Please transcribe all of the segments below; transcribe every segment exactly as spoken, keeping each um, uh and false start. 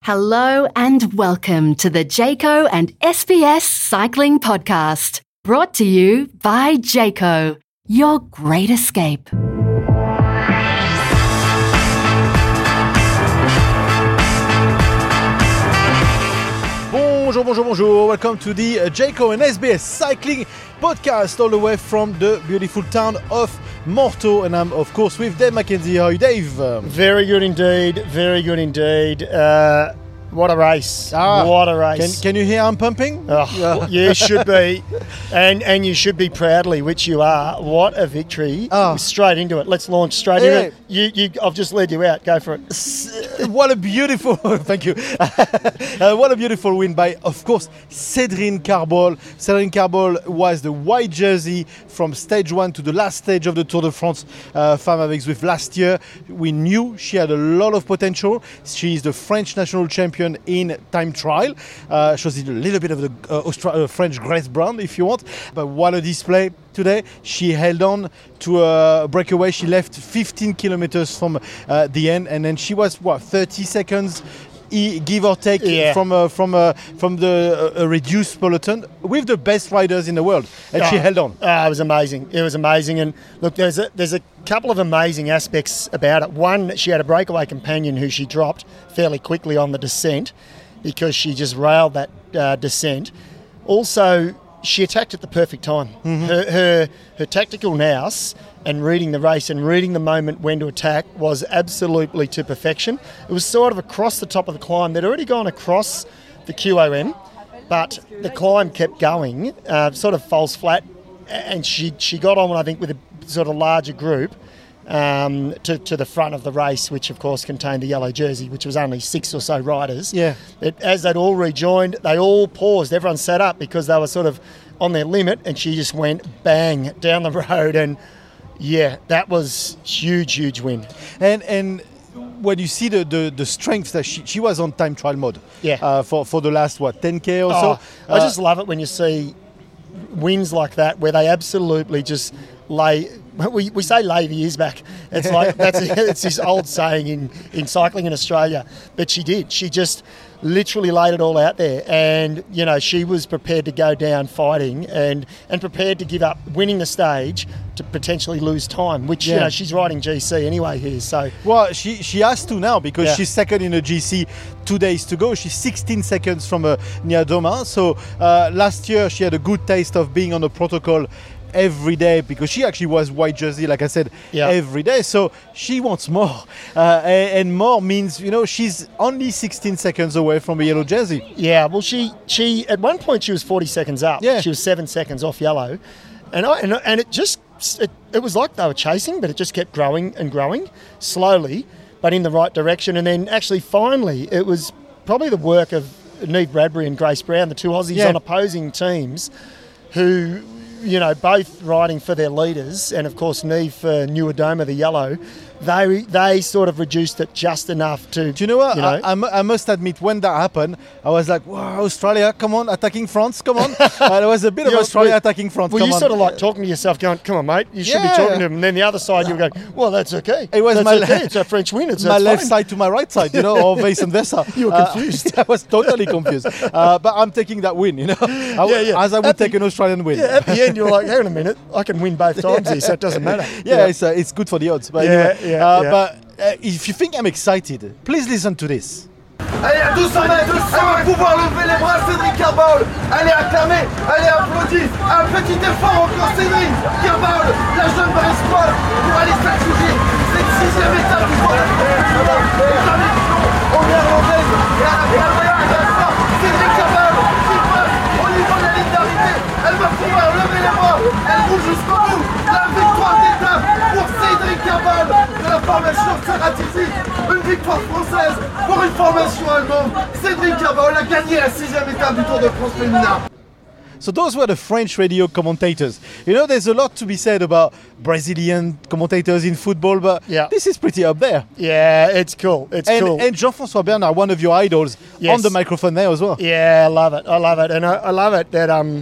Hello and welcome to the Jayco and S B S Cycling Podcast, brought to you by Jayco, your great escape. Bonjour, bonjour, bonjour. Welcome to the uh, Jayco and S B S Cycling Podcast, all the way from the beautiful town of Morteau. And I'm, of course, with Dave McKenzie. How are you, Dave? Um, very good indeed. Very good indeed. Uh, what a race. Ah, what a race. Can, can you hear I'm pumping? Oh, yeah. You should be. And and you should be proudly, which you are. What a victory. Oh. Straight into it. Let's launch straight Yeah. into it. You, you, I've just led you out. Go for it. What a beautiful, thank you. uh, what a beautiful win by, of course, Cédrine Carbol. Cédrine Carbol was the white jersey from stage one to the last stage of the Tour de France uh, Femmes avec Zwift last year. We knew she had a lot of potential. She is the French national champion in time trial. Uh, shows a little bit of the uh, Austra- uh, French Grace Brown, if you want. But what a display today. She held on to a breakaway. She left fifteen kilometers from uh, the end, and then she was what thirty seconds, e- give or take, Yeah. from uh, from uh, from the uh, reduced peloton with the best riders in the world, and she Oh, held on. Oh, it was amazing. It was amazing. And look, there's a there's a couple of amazing aspects about it. One, she had a breakaway companion who she dropped fairly quickly on the descent because she just railed that uh, descent. Also, she attacked at the perfect time. Mm-hmm. Her, her her tactical nous and reading the race and reading the moment when to attack was absolutely to perfection. It was sort of across the top of the climb. They'd already gone across the Q O M, but the climb kept going, uh, sort of falls flat, and she she got on, I think, with a sort of larger group um, to, to the front of the race, which of course contained the yellow jersey, which was only six or so riders. Yeah. It, as they'd all rejoined, they all paused. Everyone sat up because they were sort of on their limit, and she just went bang down the road. And yeah, that was huge, huge win. And and when you see the, the, the strength that she, she was on time trial mode, Yeah. uh, for for the last what ten k or Oh, so. I Uh, just love it when you see wins like that where they absolutely just lay. We, we say lay the years back. It's like that's it's this old saying in, in cycling in Australia. But she did. She just literally laid it all out there, and you know she was prepared to go down fighting and and prepared to give up winning the stage to potentially lose time. Which you Yeah. know she's riding G C anyway here. So Well, she she has to now because Yeah. she's second in the G C, two days to go. She's sixteen seconds from uh, Niadoma. So uh, last year she had a good taste of being on the protocol every day because she actually was white jersey, like I said, Yeah. every day. So she wants more, uh, and, and more means you know she's only sixteen seconds away from a yellow jersey. yeah, well, she she at one point she was forty seconds up. Yeah. She was seven seconds off yellow, and I and, and it just it, it was like they were chasing, but it just kept growing and growing slowly, but in the right direction. And then actually, finally, it was probably the work of Neve Bradbury and Grace Brown, the two Aussies Yeah. on opposing teams, who. You know, both riding for their leaders, and of course Neve for New Adoma, the yellow. They they sort of reduced it just enough to. Do you know what? You know, I, I mu- I must admit, when that happened, I was like, wow, Australia, come on, attacking France, come on. uh, there was a bit of Yeah, Australia well- attacking France, Well, come you on. sort of like talking to yourself, going, "Come on, mate, you should Yeah. be talking to them." And then the other side, you're going, "Well, that's okay. It was that's my okay. le- It's a French win. It's my that's left fine." side to my right side, you know, or vice versa. You were Uh, confused. I was totally confused. Uh, but I'm taking that win, you know, I w- Yeah, yeah. as I would At take the- an Australian win. Yeah, at the end, you're like, "Hang on a minute, I can win both times here, so it doesn't matter." Yeah, It's, uh, it's good for the odds. But Yeah, anyway, yeah, uh, yeah. But uh, if you think I'm excited, please listen to this. Allez, à deux cents mètres, elle va pouvoir lever les bras, Cédrine Carbol. Elle est acclamée, elle est applaudie. Un petit effort encore, Cédrine Carbol, la jeune par espoir, pour aller s'accuser. C'est une sixième étape du Tour de France. Jamais en néerlandaise. Et à la première étape, Cédrine Carbol qui passe au niveau de la ligne d'arrivée. Elle va pouvoir lever les bras. Elle roule jusqu'au bout. La victoire d'étape pour Cédrine Carbol de la formation Serratisi. Une victoire française pour une formation allemande. Cédrine Carbol a gagné la sixième étape du Tour de France féminin. So those were the French radio commentators. You know, there's a lot to be said about Brazilian commentators in football, but Yeah. this is pretty up there. Yeah, it's cool. It's And, cool. and Jean-François Bernard, one of your idols, Yes. on the microphone there as well. Yeah, I love it. I love it, and I, I love it that um,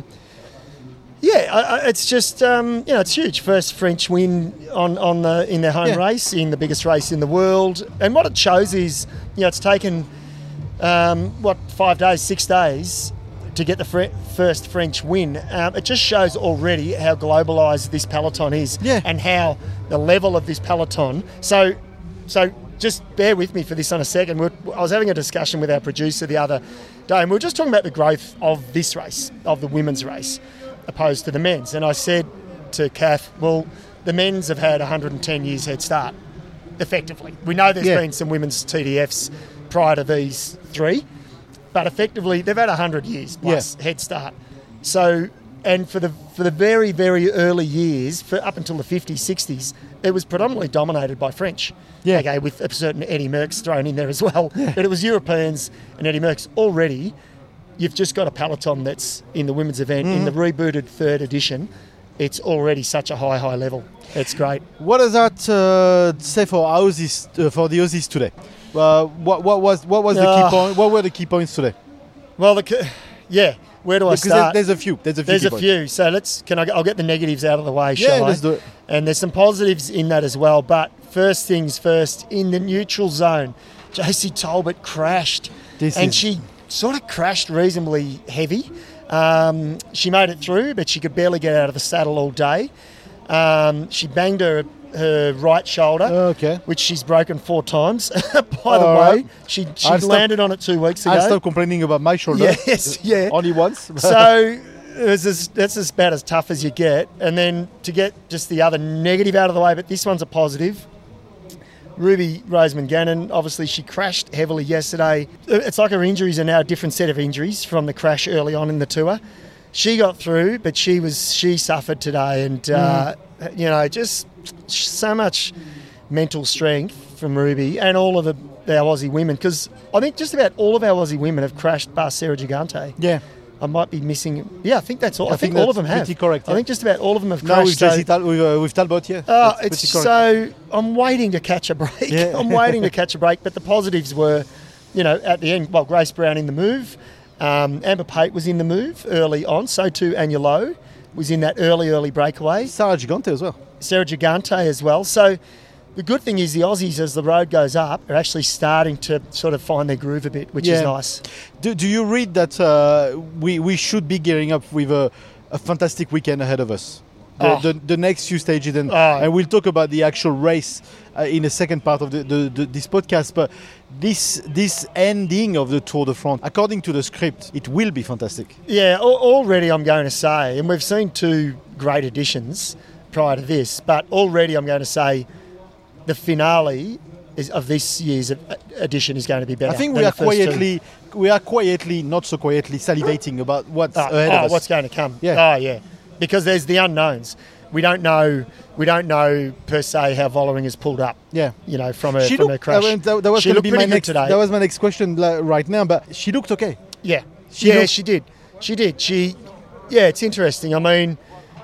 yeah, I, I, it's just um, you know, it's huge. First French win on on the in their home Yeah. race, in the biggest race in the world, and what it shows is, you know, it's taken um, what, five days, six days to get the fr- first French win. Um, it just shows already how globalised this peloton is, Yeah. and how the level of this peloton. So, so just bear with me for this on a second. We're, I was having a discussion with our producer the other day, and we were just talking about the growth of this race, of the women's race, opposed to the men's. And I said to Kath, well, the men's have had one hundred ten years head start, effectively. We know there's Yeah. been some women's T D Fs prior to these three, but effectively they've had one hundred years plus Yeah. head start. So, and for the for the very, very early years, for up until the fifties, sixties, it was predominantly dominated by French. Yeah. Okay, with a certain Eddie Merckx thrown in there as well. Yeah. But it was Europeans and Eddie Merckx. Already, you've just got a peloton that's in the women's event, Mm-hmm. in the rebooted third edition. It's already such a high, high level. It's great. What does that uh, say for Aussies, uh, for the Aussies today? Uh, what, what was what was the Uh, key point? What were the key points today? Well, the, yeah, where do I Because start? there- there's a few. There's a few. There's key a points. few. So let's. Can I? I'll get the negatives out of the way. Yeah, shall I? let's do it. And there's some positives in that as well. But first things first, in the neutral zone, J C Talbot crashed, This and is- she sort of crashed reasonably heavy. Um, she made it through, but she could barely get out of the saddle all day. Um, she banged her her right shoulder, Okay. which she's broken four times. By the All way, right. she she I'll stop- landed on it two weeks ago. I'll stop complaining about my shoulder. Yes, yeah. Only once. So it's as, that's as about as tough as you get. And then to get just the other negative out of the way, but this one's a positive. Ruby Roseman Gannon, obviously she crashed heavily yesterday. It's like her injuries are now a different set of injuries from the crash early on in the tour. She got through, but she was she suffered today, and uh, you know, just so much mental strength from Ruby and all of the our Aussie women, because I think just about all of our Aussie women have crashed past Sarah Gigante. yeah. I might be missing. Yeah, I think that's all. I, I think, think all of that's them have. pretty correct, I yeah. think just about all of them have Now crashed. with so- Jessie Tal- with, uh, with Talbot, yeah. Oh, That's it's pretty correct. so. I'm waiting to catch a break. Yeah. I'm waiting to catch a break. But the positives were, you know, at the end. Well, Grace Brown in the move. Um, Amber Pate was in the move early on. So too Anya Lowe was in that early, early breakaway. Sarah Gigante as well. Sarah Gigante as well. So the good thing is the Aussies, as the road goes up, are actually starting to sort of find their groove a bit, which is Yeah. nice. Do, do you read that uh, we, we should be gearing up with a, a fantastic weekend ahead of us? The, Oh. the, the next few stages, and, Oh. and we'll talk about the actual race uh, in the second part of the, the, the, this podcast. But this this ending of the Tour de France, according to the script, it will be fantastic. Yeah, al- already I'm going to say, and we've seen two great additions prior to this, but already I'm going to say the finale is, of this year's e- edition is going to be better. I think than we are the first two. quietly, we are quietly, not so quietly, salivating about what's Oh, ahead oh, of us. what's going to come? Yeah. Oh, yeah. Because there's the unknowns. We don't know. We don't know per se how Vollering has pulled up. Yeah. You know, from her She from her looked, crash. I mean, that, that was she going to looked be pretty my good next. today. That was my next question like, right now. But she looked okay. Yeah, She yeah, looked- she did. She did. She, yeah, it's interesting. I mean,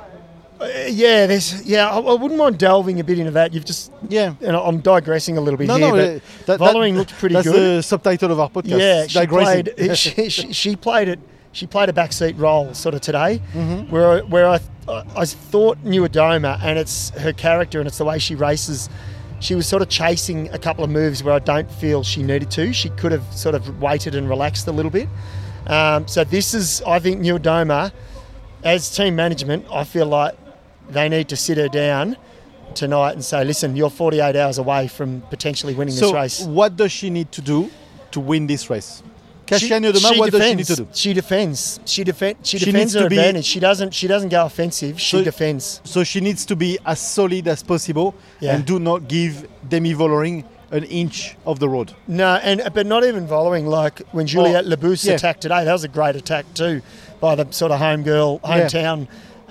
uh, yeah, there's, yeah, I, I wouldn't mind delving a bit into that. You've just, Yeah. and I'm digressing a little bit No, here, no, but uh, that, Vollering that- looked pretty that's good. the subtitle of our podcast. Yeah, she Digressing. played. she, she, she played it. She played a backseat role sort of today, Mm-hmm. where I- where I I thought Nuadoma, and it's her character and it's the way she races. She was sort of chasing a couple of moves where I don't feel she needed to. She could have sort of waited and relaxed a little bit. Um, so this is, I think, Nuadoma, as team management, I feel like they need to sit her down tonight and say, listen, you're forty-eight hours away from potentially winning So, this race. what does she need to do to win this race? She- Kasia Nuadoma, she what does she need defends. to do? She defends. She defend. She, She defends needs her to be- advantage. She doesn't. She doesn't go offensive. She So- defends. So she needs to be as solid as possible Yeah. and do not give Demi Vollering an inch of the road. No, and but not even following. Like when Juliette Oh, Labousse yeah. attacked today, that was a great attack too, by the sort of home girl, Yeah. hometown,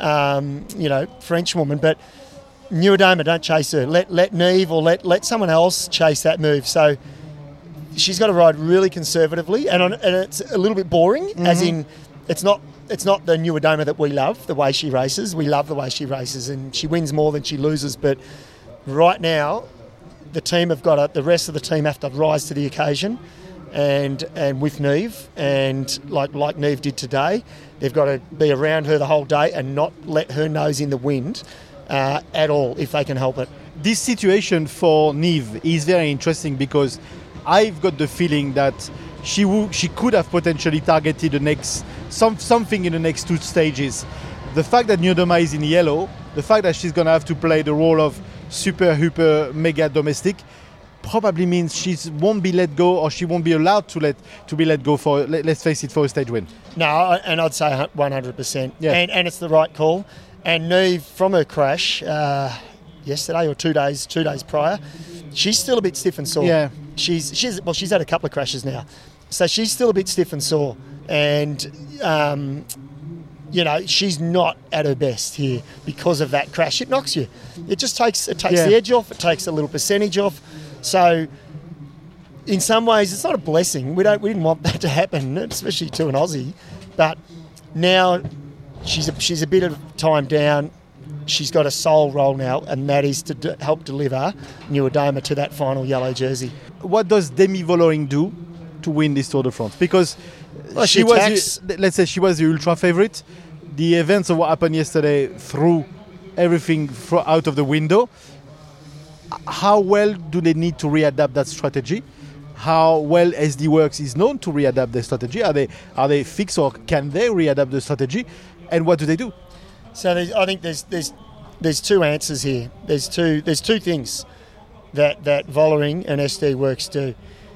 um, you know, French woman. But Nuadoma, don't chase her. Let let Neve or let let someone else chase that move. So she's got to ride really conservatively, and on, and it's a little bit boring, Mm-hmm. as in it's not it's not the Nuadoma that we love, the way she races. We love the way she races, and she wins more than she loses. But right now, the team have got to, the rest of the team have to rise to the occasion, and and with Neve, and like like Neve did today, they've got to be around her the whole day and not let her nose in the wind uh, at all if they can help it. This situation for Nive is very interesting because I've got the feeling that she w- she could have potentially targeted the next some something in the next two stages. The fact that Niewiadoma is in yellow, the fact that she's going to have to play the role of super, hyper, mega domestic, probably means she won't be let go, or she won't be allowed to let to be let go for, let, let's face it, for a stage win. No, and I'd say one hundred percent. Yeah. And, and it's the right call. And Neve, from her crash uh, yesterday or two days, two days prior, she's still a bit stiff and sore. Yeah. She's she's well, she's had a couple of crashes now, so she's still a bit stiff and sore. And um, you know, she's not at her best here because of that crash. It knocks you. It just takes it takes Yeah. the edge off. It takes a little percentage off. So, in some ways, it's not a blessing. We don't we didn't want that to happen, especially to an Aussie. But now she's a, she's a bit of time down. She's got a sole role now, and that is to d- help deliver Niewiadoma to that final yellow jersey. What does Demi Vollering do to win this Tour de France? Because Well, she she was, attacks. the, let's say, she was the ultra favorite. The events of what happened yesterday threw everything fro- out of the window. How well do they need to readapt that strategy? How well S D Works is known to readapt their strategy? Are they are they fixed, or can they readapt the strategy? And what do they do? So there's, I think there's there's there's two answers here. There's two there's two things that that Vollering and S D Works do.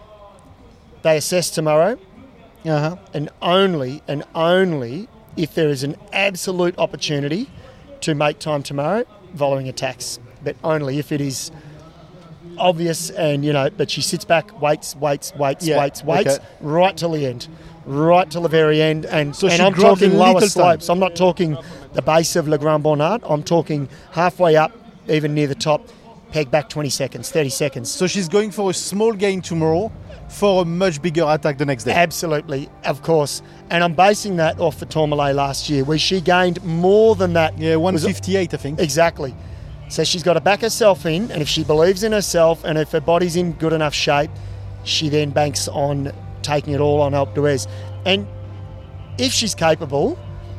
They assess tomorrow, Uh-huh. and only and only if there is an absolute opportunity to make time tomorrow, Vollering attacks. But only if it is obvious, and you know. But she sits back, waits, waits, waits, Yeah, waits, waits, okay. right till the end, right till the very end. And So and she I'm grabs a talking lower little slopes. I'm not talking the base of Le Grand Bonnard. I'm talking halfway up, even near the top. Peg back twenty seconds, thirty seconds. So she's going for a small gain tomorrow for a much bigger attack the next day. Absolutely, of course. And I'm basing that off the Tourmalet last year, where she gained more than that. Yeah, one Was- fifty-eight, I think. Exactly. So she's got to back herself in, and if she believes in herself, and if her body's in good enough shape, she then banks on taking it all on Alpe d'Huez. And if she's capable,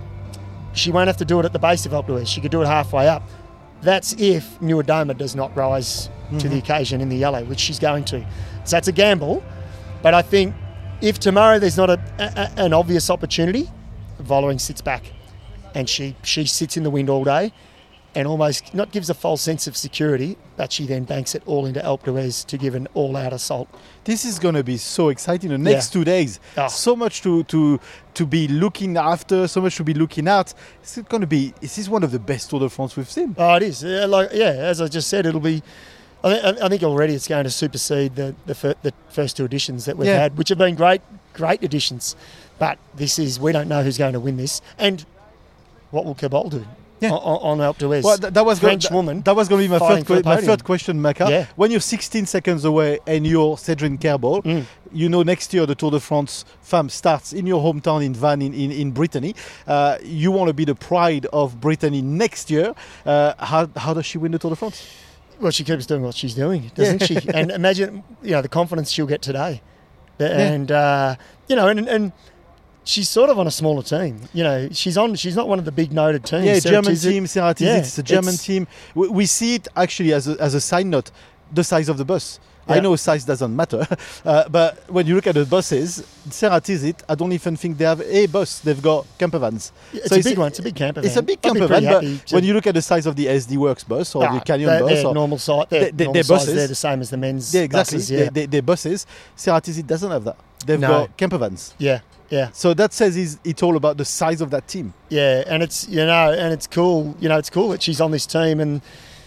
she won't have to do it at the base of Alpe d'Huez. She could do it halfway up. That's if Niewiadoma does not rise mm-hmm. to the occasion in the yellow, which she's going to. So that's a gamble. But I think if tomorrow there's not a, a, an obvious opportunity, Vollering sits back, and she, she sits in the wind all day, and almost not gives a false sense of security, but she then banks it all into Alpe d'Huez to give an all-out assault. This is going to be so exciting the next Yeah. two days. Oh. So much to, to to be looking after, so much to be looking at. It's going to be. This is one of the best Tour de France we've seen. Oh, it is. Yeah, like yeah, as I just said, it'll be. I, th- I think already it's going to supersede the the, fir- the first two editions that we've Yeah. had, which have been great, great editions. But this is we don't know who's going to win this, and what will Cabal do? Yeah. On, on Alpe d'Huez. Well, th- that was French go- th- woman. That was going to be my fighting third, for the que- my podium. third question, Maka. Yeah. When you're sixteen seconds away and you're Cédric Kerbal, Mm. you know next year the Tour de France Femmes starts in your hometown in Vannes in, in, in Brittany. Uh, you want to be the pride of Brittany next year. Uh, how, how does she win the Tour de France? Well, she keeps doing what she's doing, doesn't Yeah. she? And imagine, you know, the confidence she'll get today. And, uh, you know, and, and she's sort of on a smaller team. You know, she's on. She's not one of the big noted teams. Yeah, Sarah German Tizet. team, Sarah Tizet, Yeah, it's a German it's- team. We, we see it actually as a, as a side note, the size of the bus. I Yeah. know size doesn't matter, uh, but when you look at the buses, Sarah Tizet, I don't even think they have a bus. They've got camper vans. It's So a it's big a- one. It's a big camper van. It's a big I'd be camper van, pretty but happy to- when you look at the size of the S D Works bus or Ah, the Canyon they're, bus, they're or normal size. They're They- they- normal they're size. buses. They're the same as the men's yeah, exactly, buses. Yeah, they, they, they're buses. Sarah Tizet doesn't have that. They've No. got camper vans. yeah, yeah, So that says it's, it's all about the size of that team. yeah. And it's you know, and it's cool. You know, it's cool that she's on this team and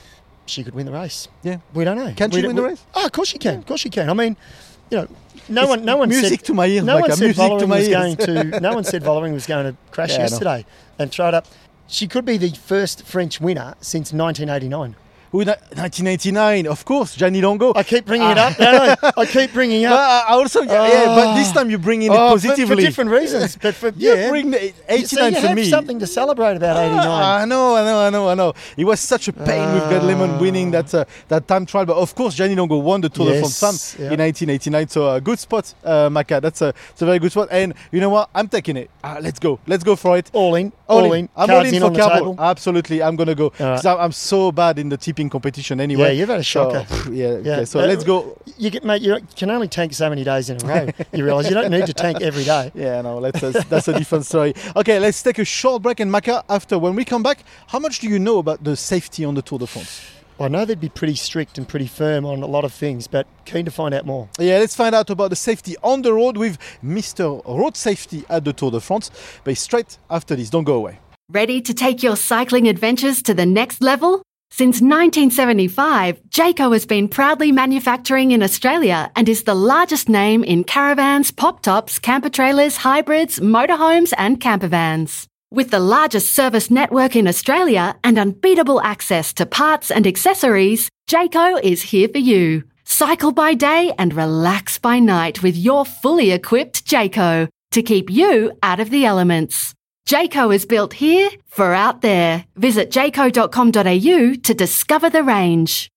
she could win the race. Yeah. We don't know. Can We she don't- win the we- race? Oh, of course she can. Of course she can. I mean, you know, no It's one, no one music said, to my ears, No one Micah, said music to Vollering my was ears. going to. No one said Vollering was going to crash Yeah, I know. yesterday and throw it up. She could be the first French winner since nineteen eighty-nine. Who, ni- nineteen eighty-nine, of course, Gianni Longo. I keep bringing it Ah. up. No, no, I keep bringing it But up. I also, yeah, yeah, but this time you bring in it Oh, for, positively. for different reasons, but for You yeah, bring the You see, eighty-nine you for have me. something to celebrate about eighty-nine. Ah, I know, I know, I know, I know. It was such a pain with God Lemon winning that uh, that time trial. But of course, Gianni Longo won the Tour de Yes, France Femmes yeah. in nineteen eighty-nine. So a good spot, uh, Maka. That's a, it's a very good spot. And you know what? I'm taking it. Uh, let's go. Let's go for it. All in, all, in. I'm Cards all in in for on the Carbon. table. Absolutely, I'm gonna go. All right. 'Cause I'm, I'm so bad in the T skipping competition anyway. Yeah, you've had a shocker. So, yeah, Yeah. Okay, so Uh, let's go. You get, mate. You can only tank so many days in a row. You realise you don't need to tank every day. Yeah, no, let's, uh, that's a different story. Okay, let's take a short break. And Maka, after when we come back, how much do you know about the safety on the Tour de France? I know they'd be pretty strict and pretty firm on a lot of things, but keen to find out more. Yeah, let's find out about the safety on the road with Mister Road Safety at the Tour de France. But straight after this, don't go away. Ready to take your cycling adventures to the next level? Since nineteen seventy-five, Jayco has been proudly manufacturing in Australia and is the largest name in caravans, pop-tops, camper trailers, hybrids, motorhomes and campervans. With the largest service network in Australia and unbeatable access to parts and accessories, Jayco is here for you. Cycle by day and relax by night with your fully equipped Jayco to keep you out of the elements. Jayco is built here for out there. Visit jayco dot com dot a u to discover the range.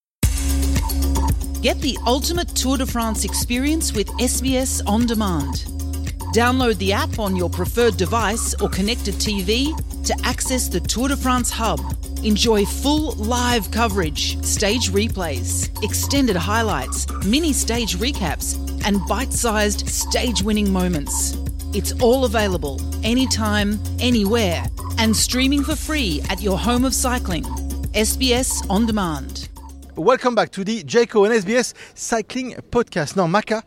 Get the ultimate Tour de France experience with S B S On Demand. Download the app on your preferred device or connected T V to access the Tour de France hub. Enjoy full live coverage, stage replays, extended highlights, mini stage recaps, and bite-sized stage-winning moments. It's all available anytime, anywhere, and streaming for free at your home of cycling. S B S On Demand. Welcome back to the Jayco and S B S Cycling Podcast. Now, Maka,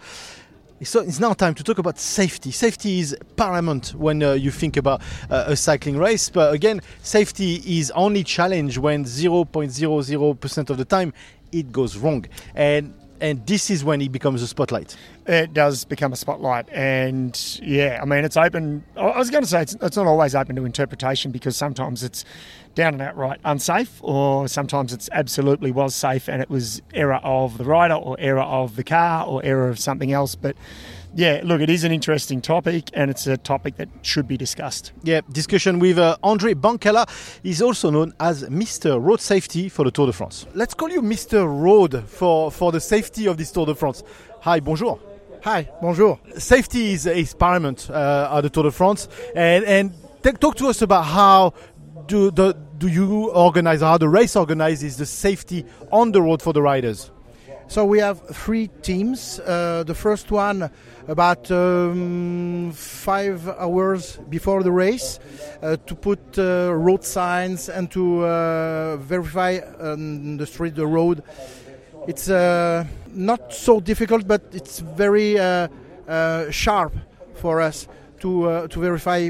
so it's now time to talk about safety. Safety is paramount when uh, you think about uh, a cycling race. But again, safety is only challenged when zero point zero zero percent of the time it goes wrong. And and this is when it becomes a spotlight. It does become a spotlight, and yeah, I mean, it's open. I was going to say it's, it's not always open to interpretation, because sometimes it's down and outright unsafe, or sometimes it's absolutely was safe and it was error of the rider or error of the car or error of something else. But yeah, look, it is an interesting topic, and it's a topic that should be discussed. Yeah, discussion with uh, André Bancala. He's also known as Mister Road Safety for the Tour de France. Let's call you Mister Road for, for the safety of this Tour de France. Hi, bonjour. Hi, bonjour. Safety is, is paramount uh, at the Tour de France. And, and t- talk to us about how do, the, do you organize, or how the race organizes the safety on the road for the riders? So we have three teams. Uh, the first one about um, five hours before the race uh, to put uh, road signs and to uh, verify um, the street, the road. It's uh, not so difficult, but it's very uh, uh, sharp for us to uh, to verify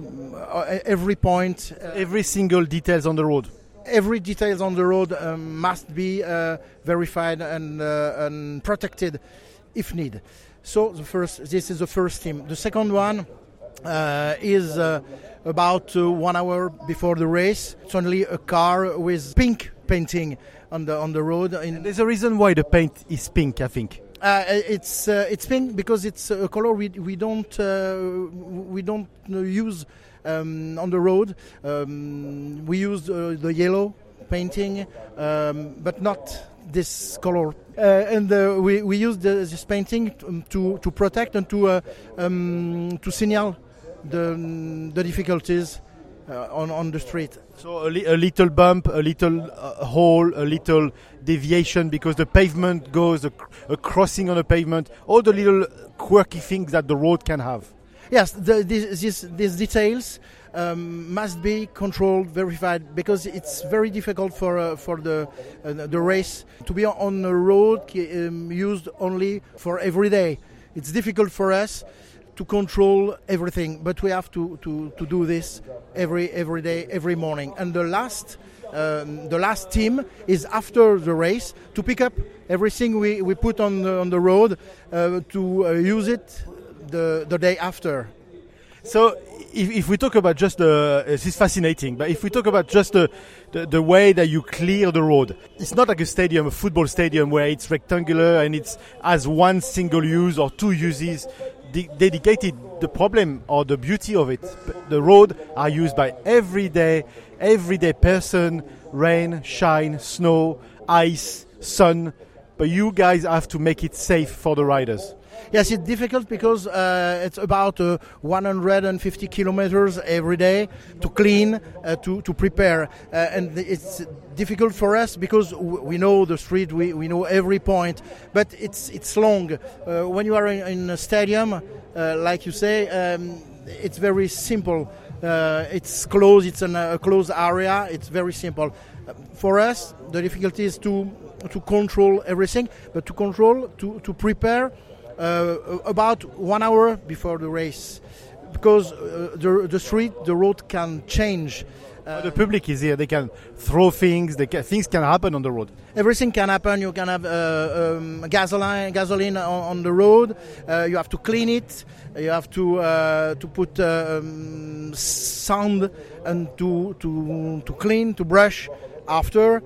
every point, uh, every single details on the road. Every details on the road um, must be uh, verified and, uh, and protected if need. So the first, this is the first team. The second one uh, is uh, about uh, one hour before the race. It's only a car with pink painting on the on the road. In There's a reason why the paint is pink, I think. Uh, it's uh, it's pink because it's a color we we don't uh, we don't use um, on the road. Um, we use uh, the yellow painting, um, but not this color. Uh, and uh, we we use the, this painting to to protect and to uh, um, to signal the the difficulties uh, on on the street. So a, li- a little bump, a little uh, hole, a little deviation because the pavement goes, a, a crossing on the pavement, all the little quirky things that the road can have. Yes, the, this, this, these details um, must be controlled, verified, because it's very difficult for uh, for the uh, the race to be on the road um, used only for every day. It's difficult for us to control everything, but we have to, to, to do this every every day, every morning. And the last um, the last team is after the race to pick up everything we, we put on the, on the road uh, to uh, use it the the day after. So if, if we talk about just the, this is fascinating, but if we talk about just the, the, the way that you clear the road, it's not like a stadium, a football stadium where it's rectangular and it's has one single use or two uses de- dedicated. The problem or the beauty of it, the road are used by everyday, everyday person, rain, shine, snow, ice, sun, but you guys have to make it safe for the riders. Yes, it's difficult because uh, it's about uh, one hundred fifty kilometers every day to clean, uh, to, to prepare. Uh, and it's difficult for us because w- we know the street, we, we know every point, but it's it's long. Uh, when you are in, in a stadium, uh, like you say, um, it's very simple. Uh, it's closed, it's an, a closed area, it's very simple. Uh, for us, the difficulty is to to control everything, but to control, to, to prepare uh, about one hour before the race, because uh, the, the street, the road can change. Uh, the public is here, they can throw things, they can, things can happen on the road. Everything can happen. You can have uh, um, gasoline, gasoline on, on the road. Uh, you have to clean it. You have to uh, to put uh, um, sand and to to to clean, to brush after.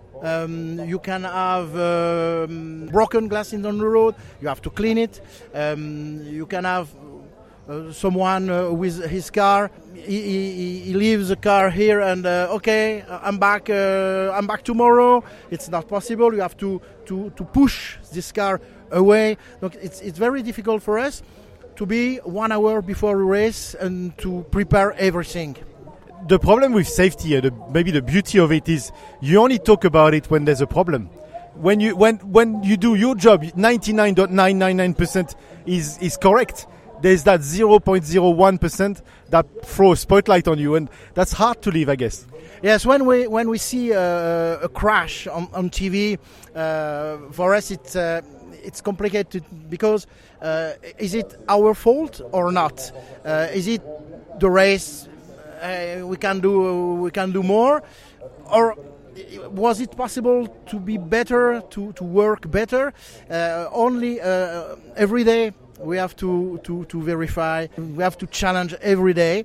Um, you can have um, broken glass on the road. You have to clean it. Um, you can have uh, someone uh, with his car. He, he, he leaves the car here and uh, okay, I'm back. Uh, I'm back tomorrow. It's not possible. You have to, to, to push this car away. Look, it's it's very difficult for us to be one hour before a race and to prepare everything. The problem with safety, uh, the, maybe the beauty of it is you only talk about it when there's a problem. When you when when you do your job, ninety-nine point nine nine nine percent is is correct. There's that zero point zero one percent that throw a spotlight on you, and that's hard to leave, I guess. Yes, when we when we see uh, a crash on, on T V, uh, for us it's uh, it's complicated because uh, is it our fault or not? Uh, is it the race? Uh, we can do we can do more, or was it possible to be better, to, to work better? Uh, only uh, every day we have to, to, to verify, we have to challenge every day,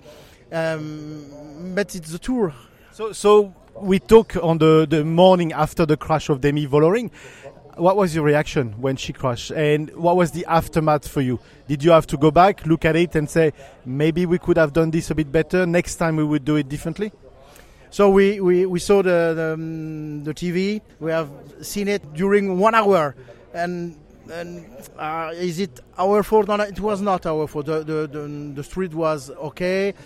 um, but it's a tour. So so we talk on the, the morning after the crash of Demi Vollering. What was your reaction when she crashed, and what was the aftermath for you? Did you have to go back, look at it and say, maybe we could have done this a bit better, next time we would do it differently? So we, we, we saw the, the, um, the T V, we have seen it during one hour, and, and uh, is it our fault? No, it was not our fault. The, the, the, the street was okay,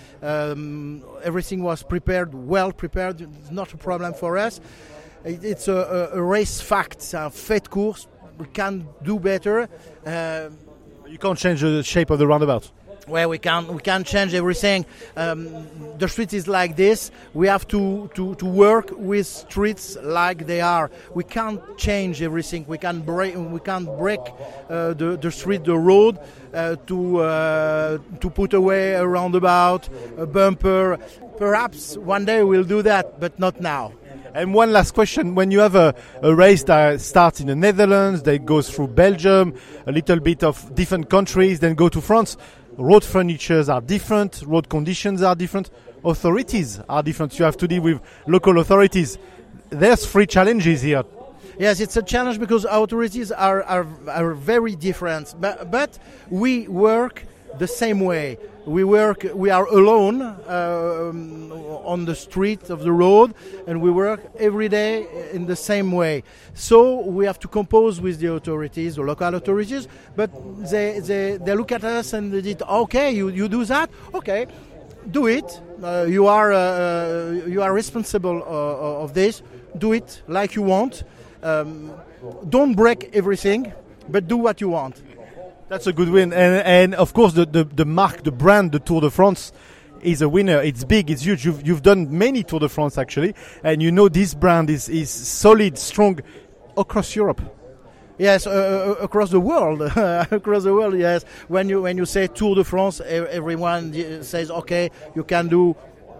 um, everything was prepared, well prepared, it's not a problem for us. It's a, a, a race fact, it's a fait course. We can do better. Uh, you can't change the shape of the roundabout. Well, we can we can change everything. Um, the street is like this. We have to, to, to work with streets like they are. We can't change everything. We can break we can't break uh, the the street, the road, uh, to uh, to put away a roundabout, a bumper. Perhaps one day we'll do that, but not now. And one last question. When you have a, a race that starts in the Netherlands, that goes through Belgium, a little bit of different countries, then go to France, road furnitures are different, road conditions are different, authorities are different. You have to deal with local authorities. There's three challenges here. Yes, it's a challenge because authorities are, are, are very different, but, but we work the same way. We work. We are alone uh, on the street of the road, and we work every day in the same way. So we have to compose with the authorities, the local authorities. But they they, they look at us and they did okay. You you do that? Okay, do it. Uh, you are uh, you are responsible uh, of this. Do it like you want. Um, don't break everything, but do what you want. That's a good win, and and of course the, the, the mark, the brand, the Tour de France is a winner. It's big, it's huge. You've you've done many Tour de France actually, and you know this brand is, is solid, strong across Europe. Yes, uh, across the world, across the world. Yes, when you when you say Tour de France, everyone says okay, you can do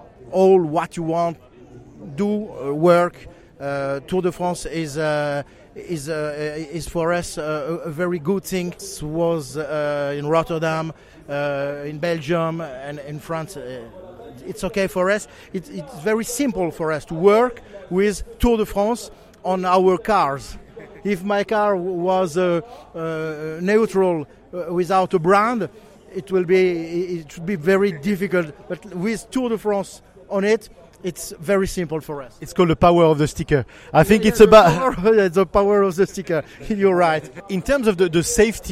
all what you want, do uh, work. Uh, Tour de France is. Uh, Is uh, is for us uh, a very good thing. It was uh, in Rotterdam, uh, in Belgium, and in France. Uh, it's okay for us. It, it's very simple for us to work with Tour de France on our cars. If my car was uh, uh, neutral uh, without a brand, it will be it should be very difficult. But with Tour de France on it, it's very simple for us. It's called the power of the sticker. I think yeah, it's about the power, the power of the sticker. You're right. In terms of the, the safety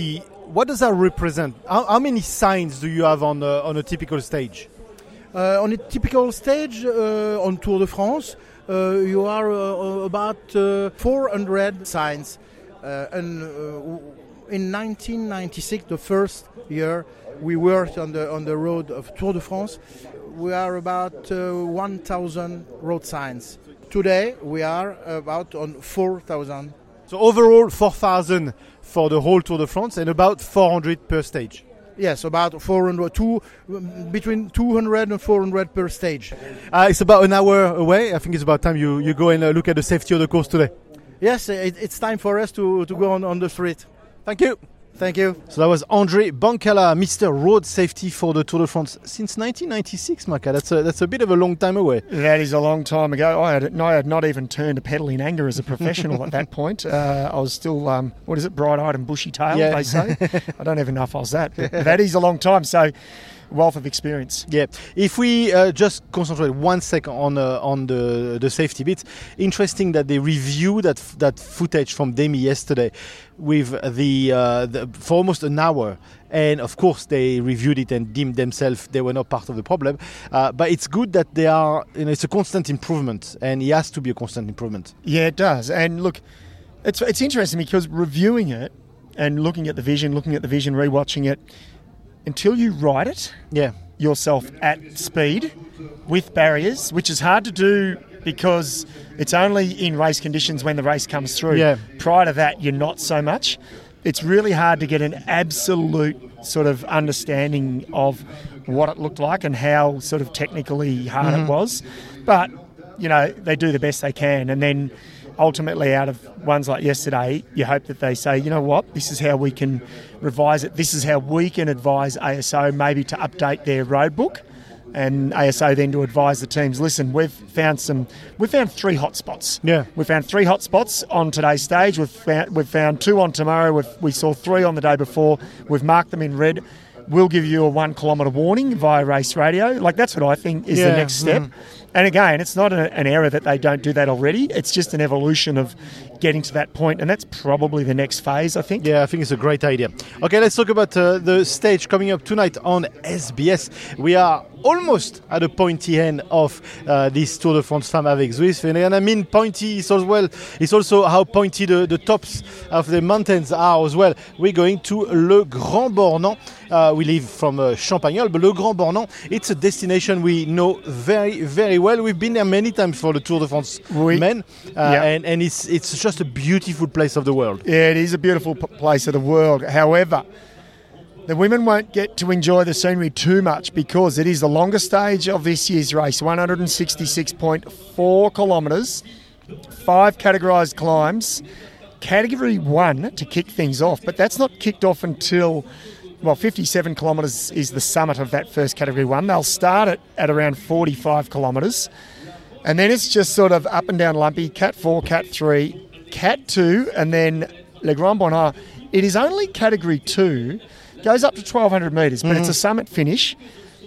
what does that represent? How, how many signs do you have on a, on a typical stage? Uh, on a typical stage uh, on Tour de France, uh, you are uh, about uh, four hundred signs. Uh, and uh, in nineteen ninety-six, the first year we worked on the on the road of Tour de France, we are about uh, one thousand road signs. Today we are about on four thousand. So overall, four thousand for the whole Tour de France and about four hundred per stage. Yes, about four hundred, two, between two hundred and four hundred per stage. Uh, it's about an hour away. I think it's about time you, you go and uh, look at the safety of the course today. Yes, it, it's time for us to, to go on, on the street. Thank you. Thank you. So that was André Bancala, Mister Road Safety for the Tour de France since nineteen ninety-six, Maka. That's a, that's a bit of a long time away. That is a long time ago. I had, I had not even turned to pedal in anger as a professional at that point. Uh, I was still, um, what is it, bright-eyed and bushy-tailed, yeah. they say. I don't even know if I was that. But that is a long time, so wealth of experience. Yeah. If we uh, just concentrate one second on uh, on the the safety bit, interesting that they review that f- that footage from Demi yesterday with the, uh, the for almost an hour, and of course they reviewed it and deemed themselves they were not part of the problem. Uh, but it's good that they are. You know, it's a constant improvement, and it has to be a constant improvement. Yeah, it does. And look, it's it's interesting because reviewing it and looking at the vision, looking at the vision, rewatching it. Until you ride it yeah. yourself at speed with barriers, which is hard to do because it's only in race conditions when the race comes through. Yeah. Prior to that, you're not so much. It's really hard to get an absolute sort of understanding of what it looked like and how sort of technically hard mm-hmm. it was. But, you know, they do the best they can. And then ultimately out of ones like yesterday, you hope that they say, you know what, this is how we can revise it. This is how we can advise A S O maybe to update their road book, and A S O then to advise the teams, listen, we've found some, we've found three hot spots. Yeah. We've found three hot spots on today's stage. We've found, we've found two on tomorrow. We've, we saw three on the day before. We've marked them in red. We'll give you a one kilometre warning via race radio. Like, that's what I think is yeah. the next step. Mm. And again, it's not a, an error that they don't do that already. It's just an evolution of getting to that point, and that's probably the next phase, I think. Yeah, I think it's a great idea. Okay, let's talk about uh, the stage coming up tonight on S B S. We are almost at the pointy end of uh, this Tour de France Femmes avec Zwift. And I mean pointy is as well. It's also how pointy the, the tops of the mountains are as well. We're going to Le Grand Bornand. Uh, we leave from uh, Champagnole, but Le Grand Bornand, it's a destination we know very, very well. We've been there many times for the Tour de France oui. men, uh, yeah. and, and it's it's just a beautiful place of the world. Yeah, it is a beautiful p- place of the world. However, the women won't get to enjoy the scenery too much because it is the longest stage of this year's race, one hundred sixty-six point four kilometres, five categorised climbs, category one to kick things off, but that's not kicked off until... Well, fifty-seven kilometres is the summit of that first category one. They'll start it at around forty-five kilometres. And then it's just sort of up and down lumpy, Cat four, Cat three, Cat two, and then Le Grand Bornand. It is only category two, goes up to twelve hundred metres, but mm-hmm. it's a summit finish.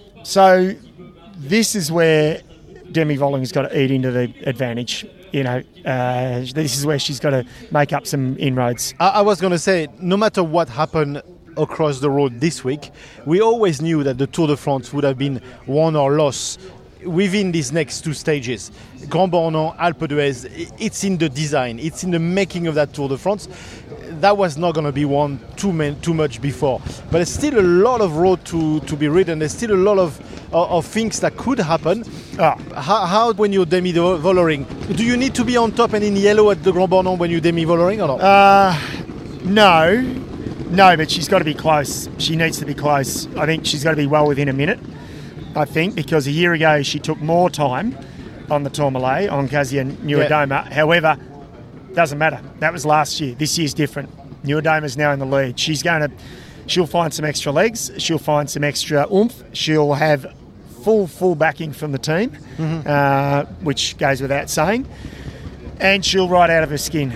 So this is where Demi Vollering has got to eat into the advantage. You know, uh, this is where she's got to make up some inroads. I, I was going to say, no matter what happened across the road this week, we always knew that the Tour de France would have been won or lost within these next two stages. Grand Bornand, Alpe d'Huez, it's in the design, it's in the making of that Tour de France. That was not going to be won too, man, too much before. But there's still a lot of road to, to be ridden. There's still a lot of, of, of things that could happen. Ah. How, how, when you're Demi Vollering, do you need to be on top and in yellow at the Grand Bornand when you're Demi Vollering or not? Uh, no. No, but she's got to be close. She needs to be close. I think she's got to be well within a minute, I think, because a year ago she took more time on the Tourmalet, on Kasia Nieuwedome. Yeah. However, doesn't matter. That was last year. This year's different. Nieuwedome is now in the lead. She's going to, she'll find some extra legs. She'll find some extra oomph. She'll have full, full backing from the team, mm-hmm. uh, which goes without saying. And she'll ride out of her skin.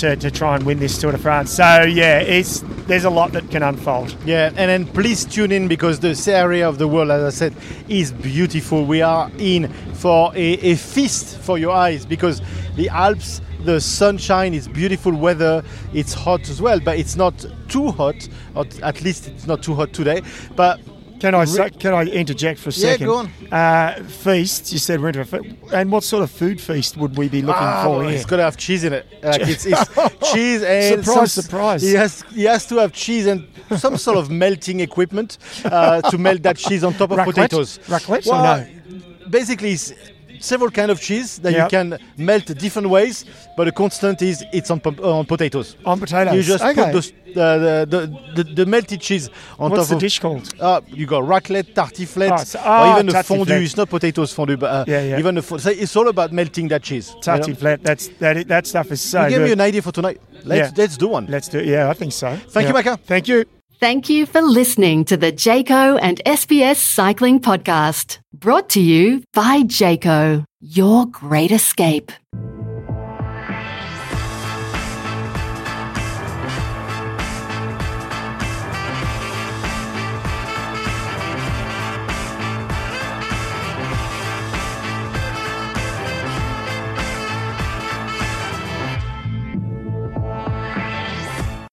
to, to try and win this Tour de France. So yeah, it's there's a lot that can unfold. Yeah, and then please tune in because this area of the world, as I said, is beautiful. We are in for a, a feast for your eyes because the Alps, the sunshine, it's beautiful weather, it's hot as well, but it's not too hot, or at least it's not too hot today. But Can I say, can I interject for a Yeah, second? go on. Uh, feast, you said we're into a feast. And what sort of food feast would we be looking Ah, for well, here? it's got to have cheese in it. Like it's, it's cheese and Surprise, some, surprise. He has he has to have cheese and some sort of melting equipment uh, to melt that cheese on top of Raclette? potatoes. Raclette or Well, no? basically, it's several kind of cheese that Yep. you can melt different ways, but the constant is it's on pom- on potatoes. On potatoes. You just Okay. put those, uh, the, the, the the melted cheese on What's top the of. dish called? Uh, you got raclette, tartiflette, Oh, so- oh, or even the tartiflette. fondue. It's not potatoes fondue, but uh, Yeah, yeah. even the fo- so it's all about melting that cheese. you know? Tartiflette. That's that. That stuff is so You gave good. me an idea for tonight. Let's Yeah. let's do one. Let's do it. Yeah, I think so. Thank you, Yeah. Maka. Thank you. Thank you for listening to the Jayco and S B S Cycling Podcast, brought to you by Jayco, your great escape.